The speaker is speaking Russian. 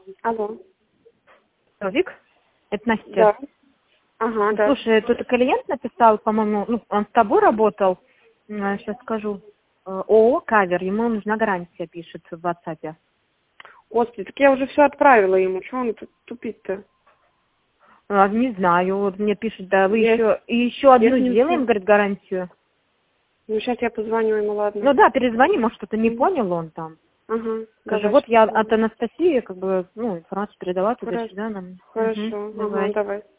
Алло. Вик? Это Настя. Да. Ага, да. Слушай, тут клиент написал, по-моему, ну, он с тобой работал, сейчас скажу, ООО «Кавер», ему нужна гарантия, пишет в WhatsApp. Господи, так я уже все отправила ему. Чего он тут тупит-то? Не знаю, вот мне пишет, да, вы Я- еще одну с ним сделаем, всё- говорит, гарантию. Ну, сейчас я позвоню ему, ладно. Ну да, перезвони, может, что-то не понял он там. Ага, Скажи, давай. вот я от Анастасии, как бы, ну, информацию передала Хорошо. туда-сюда нам. Хорошо, ага, Давай. давай.